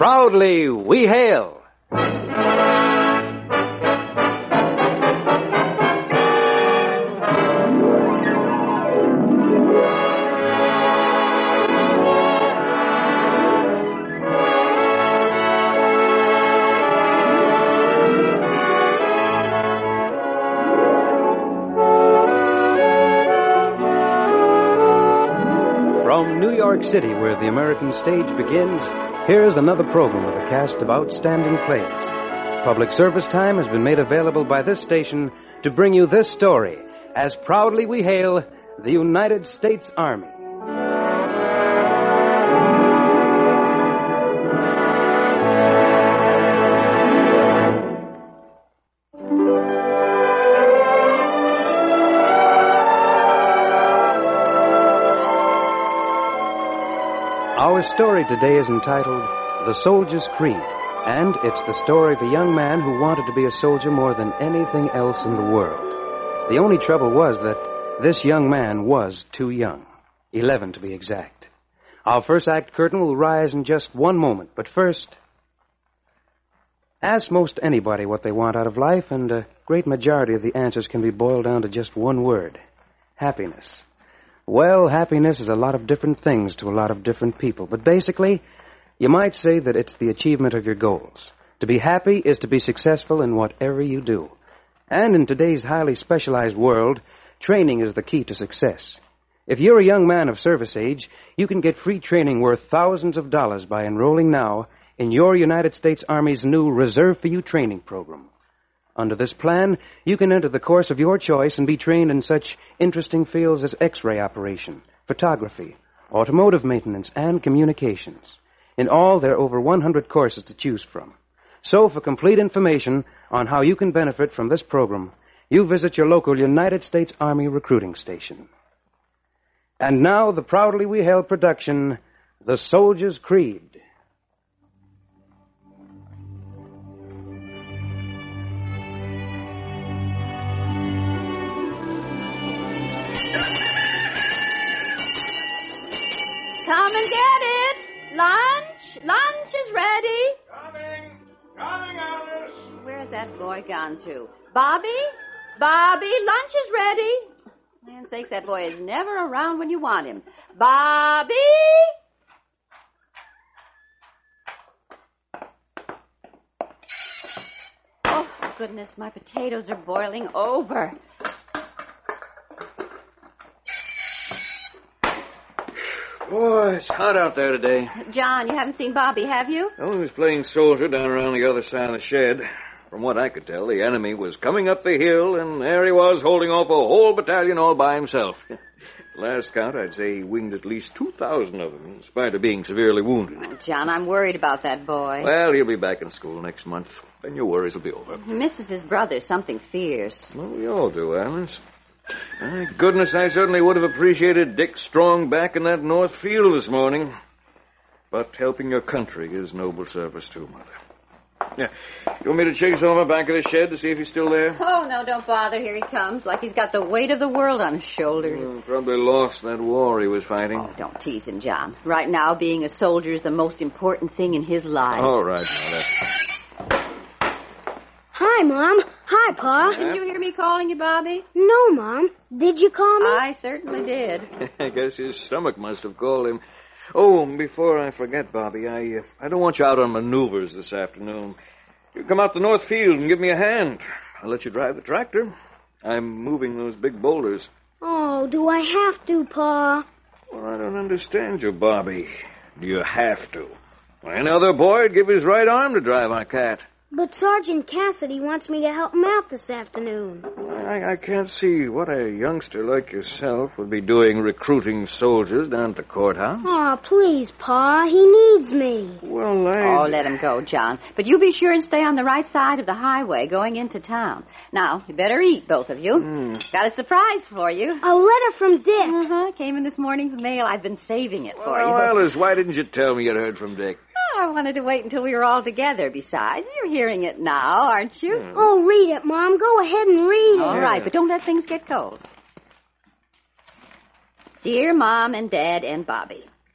Proudly we hail. From New York City, where the American stage begins, here's another program with a cast of outstanding plays. Public service time has been made available by this station to bring you this story, as proudly we hail the United States Army. Our story today is entitled The Soldier's Creed, and it's the story of a young man who wanted to be a soldier more than anything else in the world. The only trouble was that this young man was too young, 11 to be exact. Our first act curtain will rise in just one moment, but first, ask most anybody what they want out of life, and a great majority of the answers can be boiled down to just one word: happiness. Well, happiness is a lot of different things to a lot of different people. But basically, you might say that it's the achievement of your goals. To be happy is to be successful in whatever you do. And in today's highly specialized world, training is the key to success. If you're a young man of service age, you can get free training worth thousands of dollars by enrolling now in your United States Army's new Reserve for You training program. Under this plan, you can enter the course of your choice and be trained in such interesting fields as X-ray operation, photography, automotive maintenance, and communications. In all, there are over 100 courses to choose from. So, for complete information on how you can benefit from this program, you visit your local United States Army recruiting station. And now, the proudly we hail production, The Soldier's Creed. Come and get it. Lunch is ready. Coming, Alice. Where's that boy gone to? Bobby, lunch is ready. Land's sakes, that boy is never around when you want him. Bobby! Oh, goodness, my potatoes are boiling over. Boy, it's hot out there today. John, you haven't seen Bobby, have you? Oh, he was playing soldier down around the other side of the shed. From what I could tell, the enemy was coming up the hill, and there he was holding off a whole battalion all by himself. Last count, I'd say he winged at least 2,000 of them, in spite of being severely wounded. Oh, John, I'm worried about that boy. Well, he'll be back in school next month. Then your worries will be over. He misses his brother something fierce. Well, we all do, Alice. My goodness, I certainly would have appreciated Dick Strong back in that north field this morning. But helping your country is noble service, too, Mother. Yeah. You want me to chase over back of the shed to see if he's still there? Oh, no, don't bother. Here he comes, like he's got the weight of the world on his shoulders. Probably lost that war he was fighting. Oh, don't tease him, John. Right now, being a soldier is the most important thing in his life. All right, Mother. Hi, Mom. Hi, Pa. Didn't you hear me calling you, Bobby? No, Mom. Did you call me? I certainly did. I guess his stomach must have called him. Oh, before I forget, Bobby, I don't want you out on maneuvers this afternoon. You come out the north field and give me a hand. I'll let you drive the tractor. I'm moving those big boulders. Oh, do I have to, Pa? Well, I don't understand you, Bobby. Do you have to? Well, any other boy'd give his right arm to drive our cat. But Sergeant Cassidy wants me to help him out this afternoon. I can't see what a youngster like yourself would be doing recruiting soldiers down at the courthouse. Oh, please, Pa. He needs me. Well, Oh, let him go, John. But you be sure and stay on the right side of the highway going into town. Now, you better eat, both of you. Got a surprise for you. A letter from Dick. Came in this morning's mail. I've been saving it for you. Well, Alice, why didn't you tell me you'd heard from Dick? I wanted to wait until we were all together. Besides, you're hearing it now, aren't you? Oh, read it, Mom. Go ahead and read it. All right, but don't let things get cold. Dear Mom and Dad and Bobby,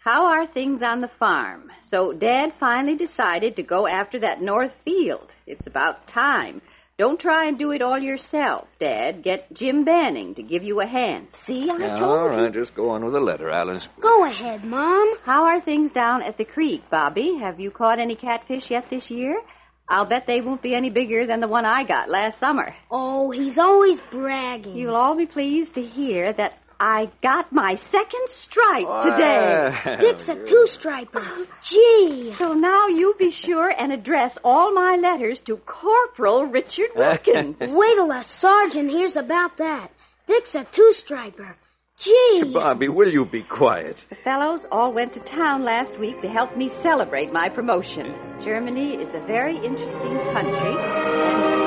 How are things on the farm? So Dad finally decided to go after that north field. It's about time. Don't try and do it all yourself, Dad. Get Jim Banning to give you a hand. See, I told you. All right, just go on with the letter, Alice. Go ahead, Mom. How are things down at the creek, Bobby? Have you caught any catfish yet this year? I'll bet they won't be any bigger than the one I got last summer. Oh, he's always bragging. You'll all be pleased to hear that I got my second stripe today. Dick's a two-striper. Gee. So now you be sure and address all my letters to Corporal Richard Wilkins. Wait till a sergeant hears about that. Dick's a two-striper. Gee. Bobby, will you be quiet? The fellows all went to town last week to help me celebrate my promotion. Germany is a very interesting country.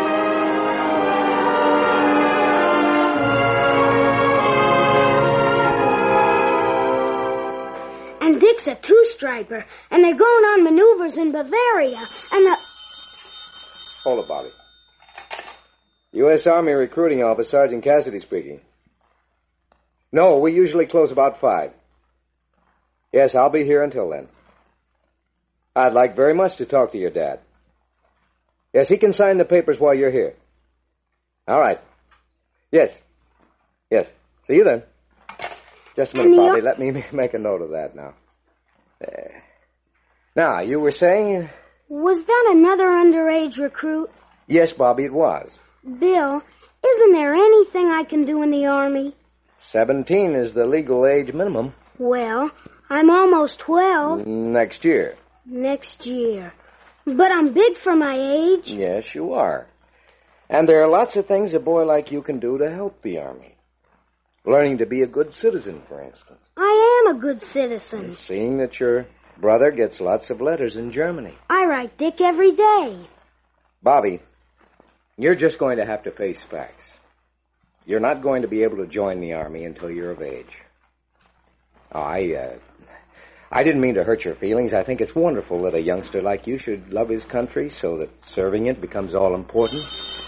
And Dick's a two-striper, and they're going on maneuvers in Bavaria, and the... Hold it, Bobby. U.S. Army Recruiting Office, Sergeant Cassidy speaking. No, we usually close about 5. Yes, I'll be here until then. I'd like very much to talk to your dad. Yes, he can sign the papers while you're here. All right. Yes. Yes. See you then. Just a minute, Bobby. Let me make a note of that now. There. Now, you were saying... Was that another underage recruit? Yes, Bobby, it was. Bill, isn't there anything I can do in the Army? 17 is the legal age minimum. Well, I'm almost 12. Next year. Next year. But I'm big for my age. Yes, you are. And there are lots of things a boy like you can do to help the Army. Learning to be a good citizen, for instance. I am a good citizen. And seeing that your brother gets lots of letters in Germany. I write Dick every day. Bobby, you're just going to have to face facts. You're not going to be able to join the Army until you're of age. Oh, I didn't mean to hurt your feelings. I think it's wonderful that a youngster like you should love his country so that serving it becomes all important.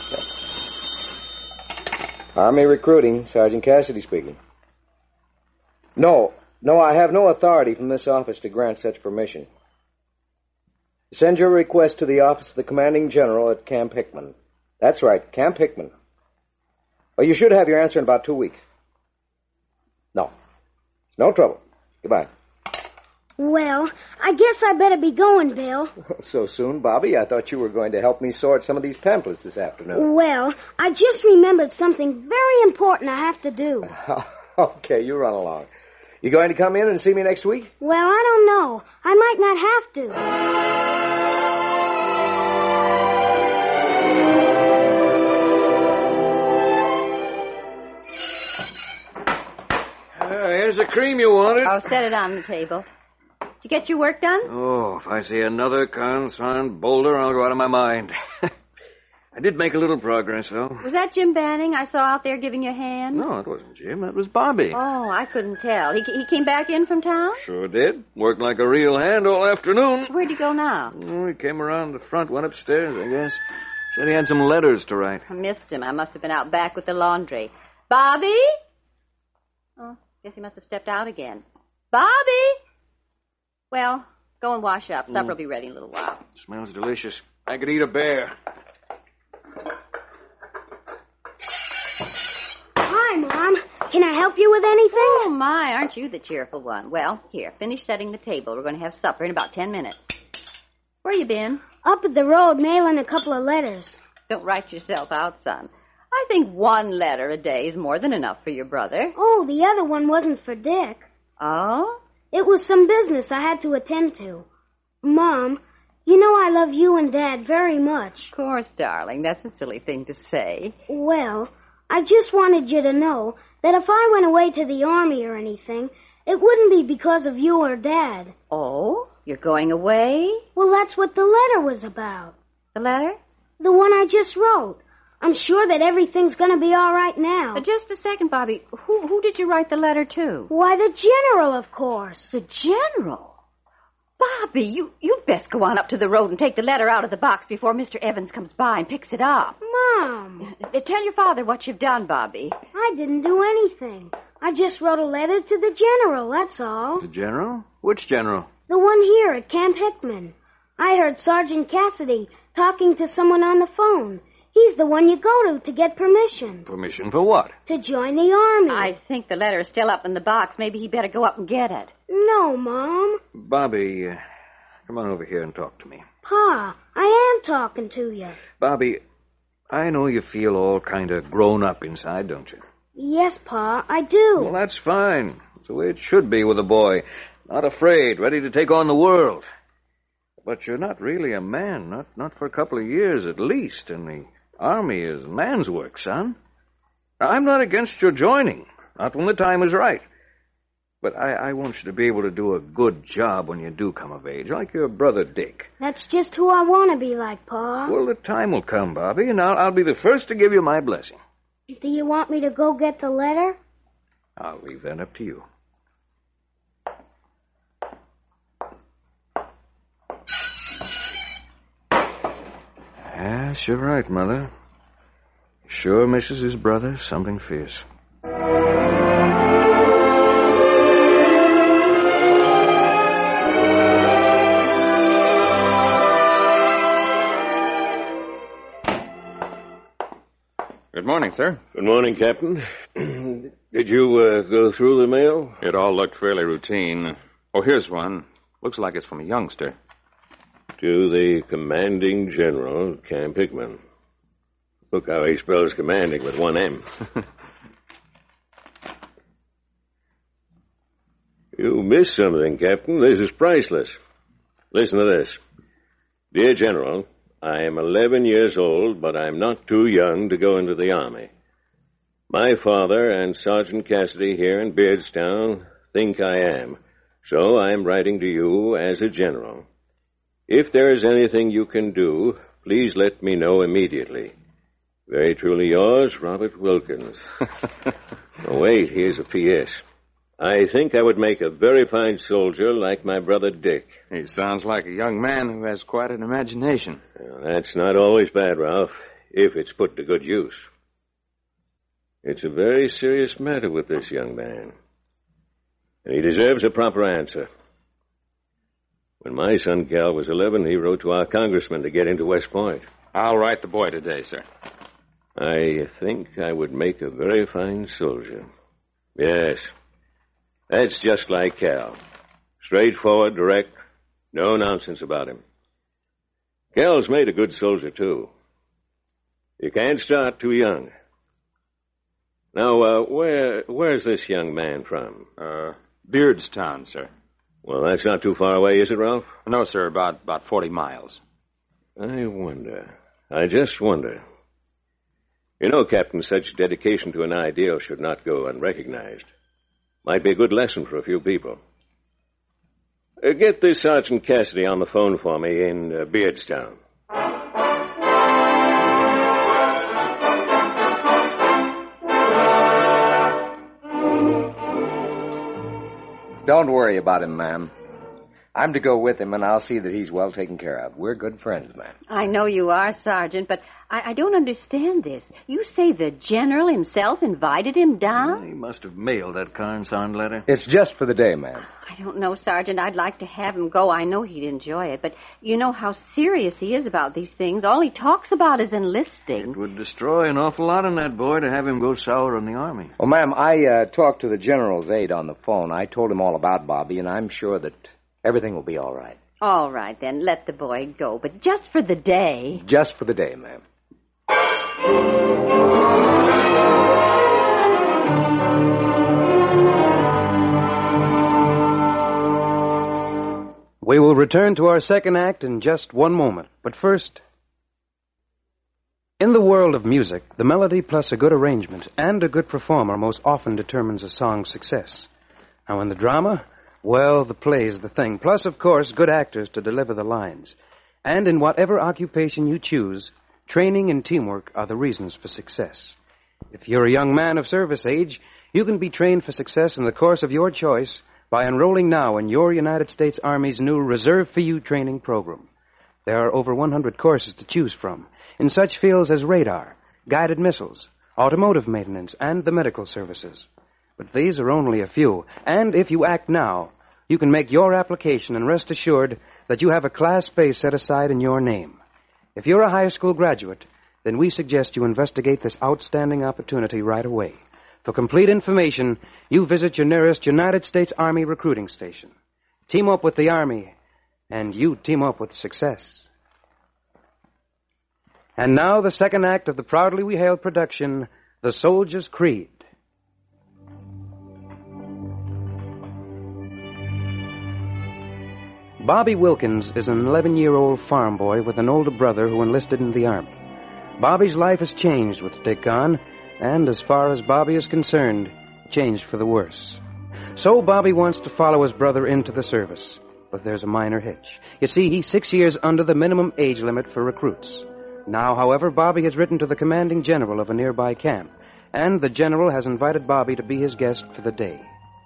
Army Recruiting, Sergeant Cassidy speaking. No, I have no authority from this office to grant such permission. Send your request to the office of the Commanding General at Camp Hickman. That's right, Camp Hickman. Well, you should have your answer in about 2 weeks. No. It's no trouble. Goodbye. Well, I guess I better be going, Bill. So soon, Bobby? I thought you were going to help me sort some of these pamphlets this afternoon. Well, I just remembered something very important I have to do. Okay, you run along. You going to come in and see me next week? Well, I don't know. I might not have to. Here's the cream you wanted. I'll set it on the table. Did you get your work done? Oh, if I see another consigned boulder, I'll go out of my mind. I did make a little progress, though. Was that Jim Banning I saw out there giving you a hand? No, it wasn't Jim. That was Bobby. Oh, I couldn't tell. He came back in from town? Sure did. Worked like a real hand all afternoon. Where'd he go now? Oh, he came around the front, went upstairs, I guess. Said he had some letters to write. I missed him. I must have been out back with the laundry. Bobby? Oh, guess he must have stepped out again. Bobby? Well, go and wash up. Supper will be ready in a little while. Smells delicious. I could eat a bear. Hi, Mom. Can I help you with anything? Oh, my, aren't you the cheerful one? Well, here, finish setting the table. We're going to have supper in about 10 minutes. Where you been? Up at the road, mailing a couple of letters. Don't write yourself out, son. I think one letter a day is more than enough for your brother. Oh, the other one wasn't for Dick. Oh? It was some business I had to attend to. Mom, you know I love you and Dad very much. Of course, darling. That's a silly thing to say. Well, I just wanted you to know that if I went away to the Army or anything, it wouldn't be because of you or Dad. Oh? You're going away? Well, that's what the letter was about. The letter? The one I just wrote. I'm sure that everything's going to be all right now. Just a second, Bobby. Who did you write the letter to? Why, the General, of course. The General? Bobby, you'd best go on up to the road and take the letter out of the box before Mr. Evans comes by and picks it up. Mom. Tell your father what you've done, Bobby. I didn't do anything. I just wrote a letter to the General, that's all. The General? Which general? The one here at Camp Hickman. I heard Sergeant Cassidy talking to someone on the phone. He's the one you go to get permission. Permission for what? To join the Army. I think the letter is still up in the box. Maybe he better go up and get it. No, Mom. Bobby, come on over here and talk to me. Pa, I am talking to you. Bobby, I know you feel all kind of grown up inside, don't you? Yes, Pa, I do. Well, that's fine. It's the way it should be with a boy. Not afraid, ready to take on the world. But you're not really a man, not for a couple of years at least, and the Army is man's work, son. I'm not against your joining, not when the time is right. But I want you to be able to do a good job when you do come of age, like your brother Dick. That's just who I want to be like, Pa. Well, the time will come, Bobby, and I'll be the first to give you my blessing. Do you want me to go get the letter? I'll leave that up to you. Yes, you're right, Mother. Sure misses his brother something fierce. Good morning, sir. Good morning, Captain. Did you go through the mail? It all looked fairly routine. Oh, here's one. Looks like it's from a youngster. To the commanding general, Camp Hickman. Look how he spells commanding with one M. You missed something, Captain. This is priceless. Listen to this. Dear General, I am 11 years old, but I'm not too young to go into the Army. My father and Sergeant Cassidy here in Beardstown think I am, so I'm writing to you as a general. If there is anything you can do, please let me know immediately. Very truly yours, Robert Wilkins. Oh, wait, here's a P.S. I think I would make a very fine soldier like my brother Dick. He sounds like a young man who has quite an imagination. Well, that's not always bad, Ralph, if it's put to good use. It's a very serious matter with this young man, and he deserves a proper answer. When my son Cal was 11, he wrote to our congressman to get into West Point. I'll write the boy today, sir. I think I would make a very fine soldier. Yes, that's just like Cal. Straightforward, direct, no nonsense about him. Cal's made a good soldier, too. You can't start too young. Now, where's this young man from? Beardstown, sir. Well, that's not too far away, is it, Ralph? No, sir, about 40 miles. I just wonder. You know, Captain, such dedication to an ideal should not go unrecognized. Might be a good lesson for a few people. Get this Sergeant Cassidy on the phone for me in Beardstown. Don't worry about him, ma'am. I'm to go with him, and I'll see that he's well taken care of. We're good friends, ma'am. I know you are, Sergeant, but I don't understand this. You say the general himself invited him down? He must have mailed that Carnsond letter. It's just for the day, ma'am. I don't know, Sergeant. I'd like to have him go. I know he'd enjoy it, but you know how serious he is about these things. All he talks about is enlisting. It would destroy an awful lot in that boy to have him go sour on the Army. Well, ma'am, I talked to the general's aide on the phone. I told him all about Bobby, and I'm sure that everything will be all right. All right, then. Let the boy go, but just for the day. Just for the day, ma'am. We will return to our second act in just one moment. But first, in the world of music, the melody plus a good arrangement and a good performer most often determines a song's success. Now, in the drama, well, the play's the thing. Plus, of course, good actors to deliver the lines. And in whatever occupation you choose, training and teamwork are the reasons for success. If you're a young man of service age, you can be trained for success in the course of your choice by enrolling now in your United States Army's new Reserve for You training program. There are over 100 courses to choose from in such fields as radar, guided missiles, automotive maintenance, and the medical services. But these are only a few, and if you act now, you can make your application and rest assured that you have a class space set aside in your name. If you're a high school graduate, then we suggest you investigate this outstanding opportunity right away. For complete information, you visit your nearest United States Army recruiting station. Team up with the Army, and you team up with success. And now the second act of the proudly we hail production, The Soldier's Creed. Bobby Wilkins is an 11-year-old farm boy with an older brother who enlisted in the Army. Bobby's life has changed with Dick gone, and as far as Bobby is concerned, changed for the worse. So Bobby wants to follow his brother into the service, but there's a minor hitch. You see, he's 6 years under the minimum age limit for recruits. Now, however, Bobby has written to the commanding general of a nearby camp, and the general has invited Bobby to be his guest for the day.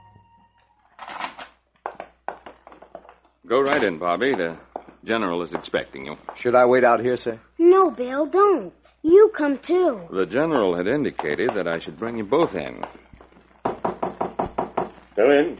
Go right in, Bobby. The general is expecting you. Should I wait out here, sir? No, Bill, don't. You come too. The general had indicated that I should bring you both in. Come in.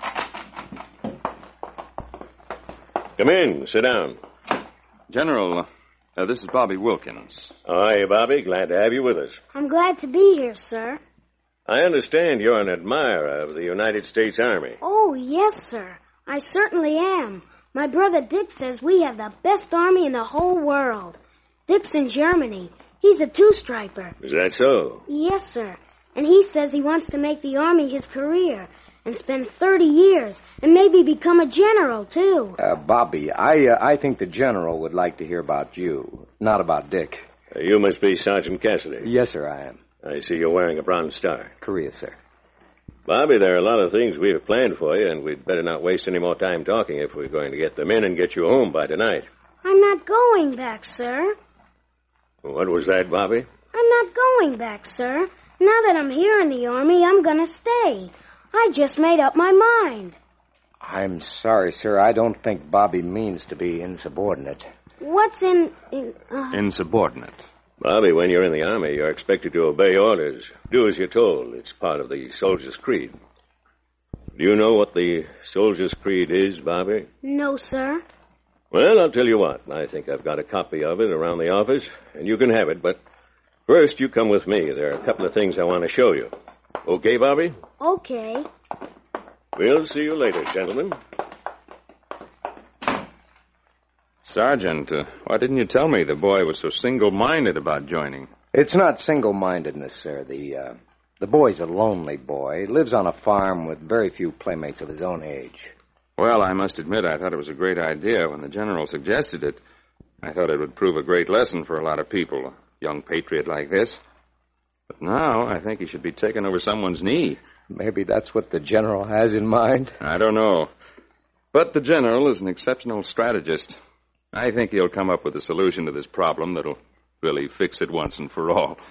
Come in. Sit down. General, this is Bobby Wilkins. How are you, Bobby? Glad to have you with us. I'm glad to be here, sir. I understand you're an admirer of the United States Army. Oh, yes, sir. I certainly am. My brother Dick says we have the best army in the whole world. Dick's in Germany. He's a two-striper. Is that so? Yes, sir. And he says he wants to make the Army his career and spend 30 years and maybe become a general, too. Bobby, I think the general would like to hear about you, not about Dick. You must be Sergeant Cassidy. Yes, sir, I am. I see you're wearing a Bronze Star. Korea, sir. Bobby, there are a lot of things we have planned for you, and we'd better not waste any more time talking if we're going to get them in and get you home by tonight. I'm not going back, sir. What was that, Bobby? I'm not going back, sir. Now that I'm here in the Army, I'm going to stay. I just made up my mind. I'm sorry, sir. I don't think Bobby means to be insubordinate. What's Insubordinate. Bobby, when you're in the Army, you're expected to obey orders. Do as you're told. It's part of the soldier's creed. Do you know what the soldier's creed is, Bobby? No, sir. Well, I'll tell you what. I think I've got a copy of it around the office, and you can have it, but first you come with me. There are a couple of things I want to show you. Okay, Bobby? Okay. We'll see you later, gentlemen. Sergeant, why didn't you tell me the boy was so single-minded about joining? It's not single-mindedness, sir. The boy's a lonely boy. He lives on a farm with very few playmates of his own age. Well, I must admit I thought it was a great idea when the general suggested it. I thought it would prove a great lesson for a lot of people, a young patriot like this. But now I think he should be taken over someone's knee. Maybe that's what the general has in mind. I don't know. But the general is an exceptional strategist. I think he'll come up with a solution to this problem that'll really fix it once and for all.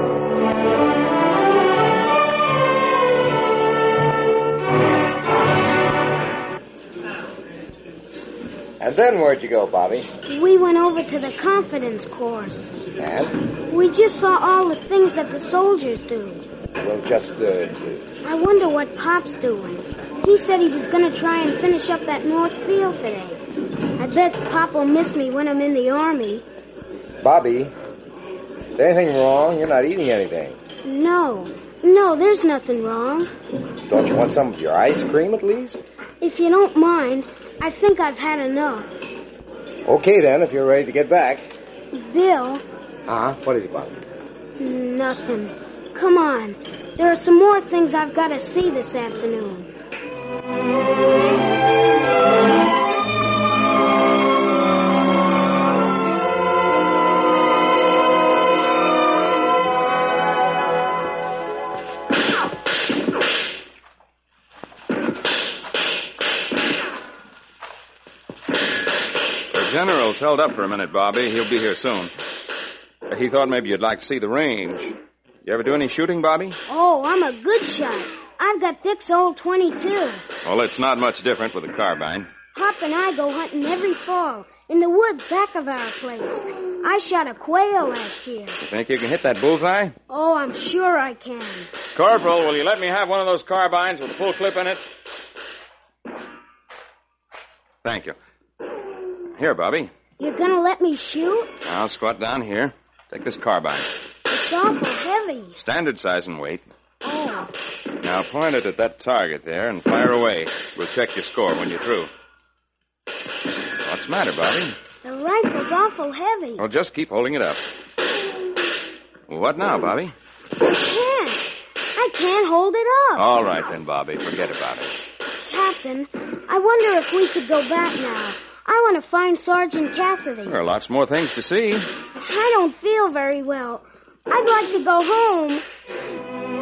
And then where'd you go, Bobby? We went over to the confidence course. And? We just saw all the things that the soldiers do. Well, just, I wonder what Pop's doing. He said he was going to try and finish up that north field today. I bet Pop will miss me when I'm in the Army. Bobby, is anything wrong? You're not eating anything. No, there's nothing wrong. Don't you want some of your ice cream, at least? If you don't mind, I think I've had enough. Okay, then, if you're ready to get back. Bill. What is it, Bobby? Nothing. Come on. There are some more things I've got to see this afternoon. The general's held up for a minute, Bobby. He'll be here soon. He thought maybe you'd like to see the range. You ever do any shooting, Bobby? Oh, I'm a good shot. I've got Dick's old .22. Well, it's not much different with a carbine. Pop and I go hunting every fall in the woods back of our place. I shot a quail last year. You think you can hit that bullseye? Oh, I'm sure I can. Corporal, will you let me have one of those carbines with a full clip in it? Thank you. Here, Bobby. You're gonna let me shoot? I'll squat down here. Take this carbine. It's awful heavy. Standard size and weight. Oh. Now point it at that target there and fire away. We'll check your score when you're through. What's the matter, Bobby? The rifle's awful heavy. Well, just keep holding it up. What now, Bobby? I can't hold it up. All right then, Bobby. Forget about it. Captain, I wonder if we could go back now. I want to find Sergeant Cassidy. There are lots more things to see. I don't feel very well. I'd like to go home.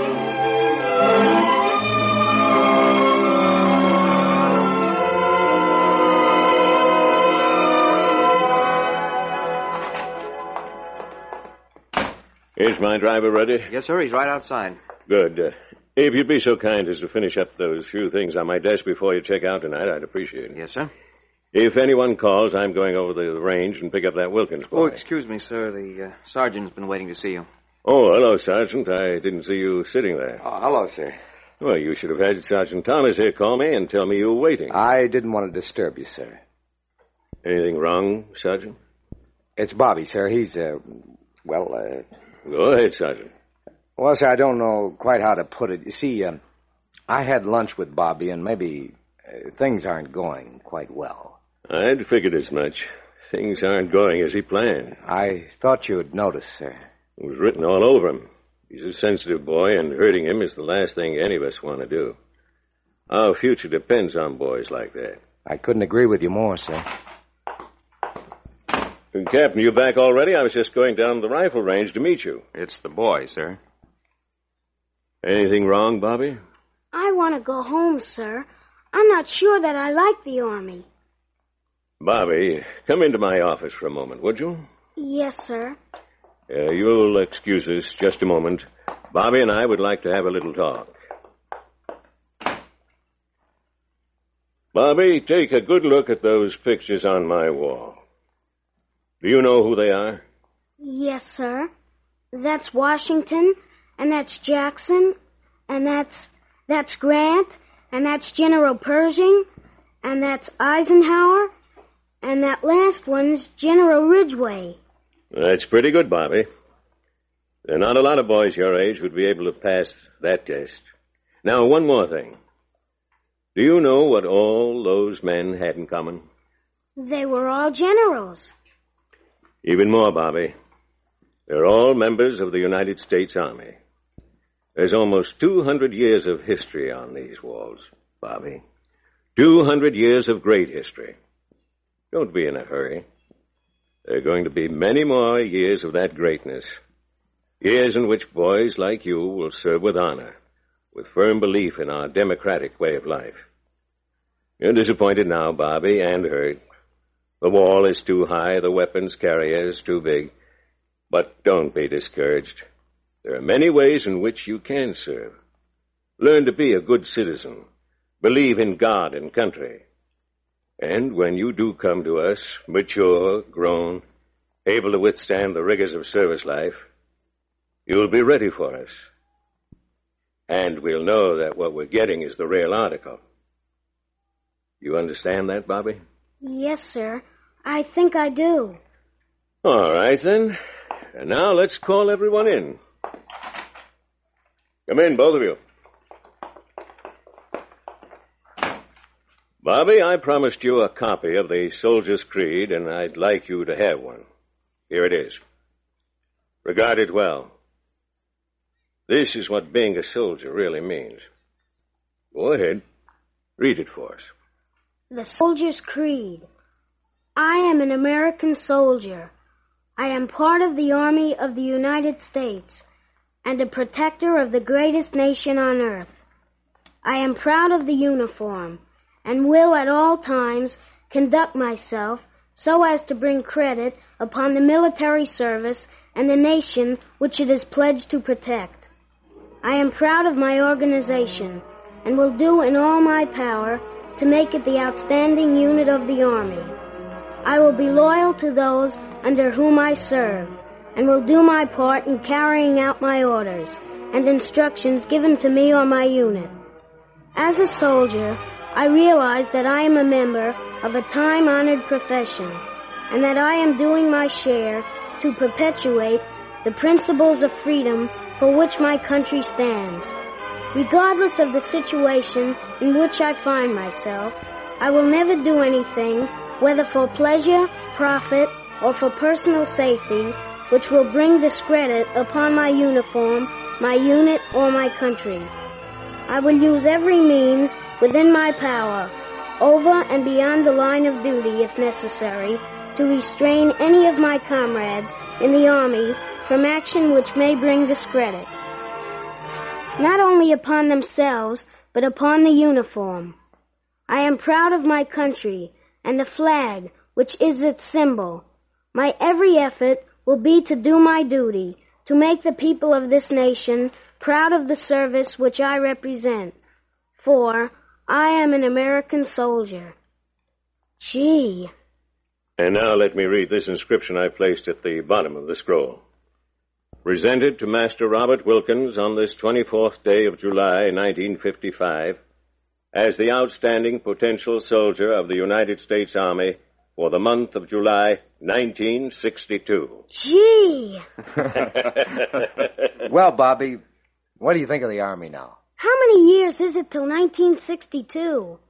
Is my driver ready? Yes, sir. He's right outside. Good. If you'd be so kind as to finish up those few things on my desk before you check out tonight, I'd appreciate it. Yes, sir. If anyone calls, I'm going over the range and pick up that Wilkins boy. Oh, excuse me, sir. The sergeant's been waiting to see you. Oh, hello, Sergeant. I didn't see you sitting there. Oh, hello, sir. Well, you should have had Sergeant Thomas here call me and tell me you were waiting. I didn't want to disturb you, sir. Anything wrong, Sergeant? It's Bobby, sir. He's, Go ahead, Sergeant. Well, sir, I don't know quite how to put it. You see, I had lunch with Bobby, and maybe things aren't going quite well. I'd figured as much. Things aren't going as he planned. I thought you would notice, sir. It was written all over him. He's a sensitive boy, and hurting him is the last thing any of us want to do. Our future depends on boys like that. I couldn't agree with you more, sir. Captain, you back already? I was just going down to the rifle range to meet you. It's the boy, sir. Anything wrong, Bobby? I want to go home, sir. I'm not sure that I like the Army. Bobby, come into my office for a moment, would you? Yes, sir. You'll excuse us just a moment. Bobby and I would like to have a little talk. Bobby, take a good look at those pictures on my wall. Do you know who they are? Yes, sir. That's Washington, and that's Jackson, and that's Grant, and that's General Pershing, and that's Eisenhower, and that last one's General Ridgway. That's pretty good, Bobby. There are not a lot of boys your age who'd be able to pass that test. Now, one more thing. Do you know what all those men had in common? They were all generals. Even more, Bobby. They're all members of the United States Army. There's almost 200 years of history on these walls, Bobby. 200 years of great history. Don't be in a hurry. There are going to be many more years of that greatness. Years in which boys like you will serve with honor, with firm belief in our democratic way of life. You're disappointed now, Bobby, and hurt. The wall is too high, the weapons carriers too big. But don't be discouraged. There are many ways in which you can serve. Learn to be a good citizen. Believe in God and country. And when you do come to us, mature, grown, able to withstand the rigors of service life, you'll be ready for us. And we'll know that what we're getting is the real article. You understand that, Bobby? Yes, sir. I think I do. All right, then. And now let's call everyone in. Come in, both of you. Bobby, I promised you a copy of the Soldier's Creed, and I'd like you to have one. Here it is. Regard it well. This is what being a soldier really means. Go ahead. Read it for us. The Soldier's Creed. I am an American soldier. I am part of the Army of the United States and a protector of the greatest nation on earth. I am proud of the uniform and will at all times conduct myself so as to bring credit upon the military service and the nation which it is pledged to protect. I am proud of my organization and will do in all my power to make it the outstanding unit of the Army. I will be loyal to those under whom I serve and will do my part in carrying out my orders and instructions given to me or my unit. As a soldier, I realize that I am a member of a time-honored profession and that I am doing my share to perpetuate the principles of freedom for which my country stands. Regardless of the situation in which I find myself, I will never do anything, whether for pleasure, profit, or for personal safety, which will bring discredit upon my uniform, my unit, or my country. I will use every means within my power, over and beyond the line of duty if necessary, to restrain any of my comrades in the Army from action which may bring discredit, not only upon themselves, but upon the uniform. I am proud of my country and the flag, which is its symbol. My every effort will be to do my duty, to make the people of this nation proud of the service which I represent. For I am an American soldier. Gee. And now let me read this inscription I placed at the bottom of the scroll. Presented to Master Robert Wilkins on this 24th day of July, 1955, as the outstanding potential soldier of the United States Army for the month of July, 1962. Gee! Well, Bobby, what do you think of the Army now? How many years is it till 1962?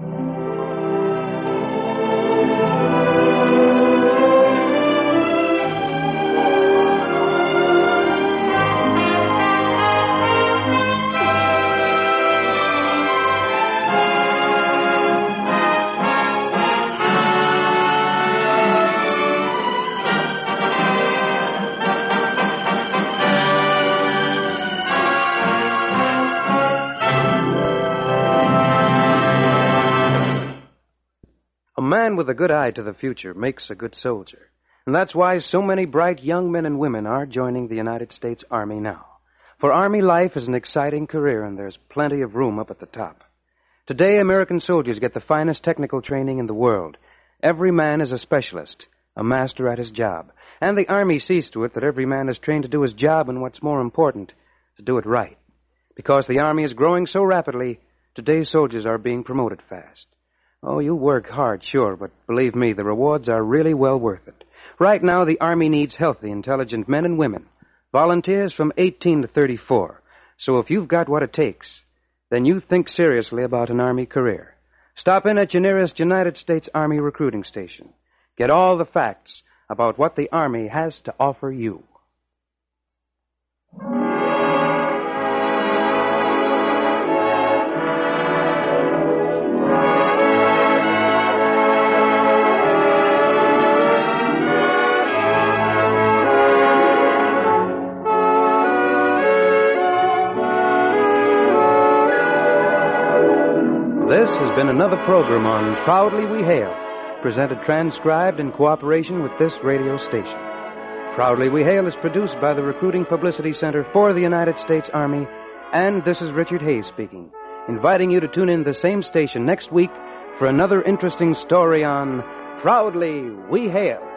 A man with a good eye to the future makes a good soldier. And that's why so many bright young men and women are joining the United States Army now. For Army life is an exciting career, and there's plenty of room up at the top. Today, American soldiers get the finest technical training in the world. Every man is a specialist, a master at his job. And the Army sees to it that every man is trained to do his job, and what's more important, to do it right. Because the Army is growing so rapidly, today's soldiers are being promoted fast. Oh, you work hard, sure, but believe me, the rewards are really well worth it. Right now, the Army needs healthy, intelligent men and women, volunteers from 18 to 34. So if you've got what it takes, then you think seriously about an Army career. Stop in at your nearest United States Army recruiting station. Get all the facts about what the Army has to offer you. This has been another program on Proudly We Hail, presented transcribed in cooperation with this radio station. Proudly We Hail is produced by the Recruiting Publicity Center for the United States Army, and this is Richard Hayes speaking, inviting you to tune in the same station next week for another interesting story on Proudly We Hail.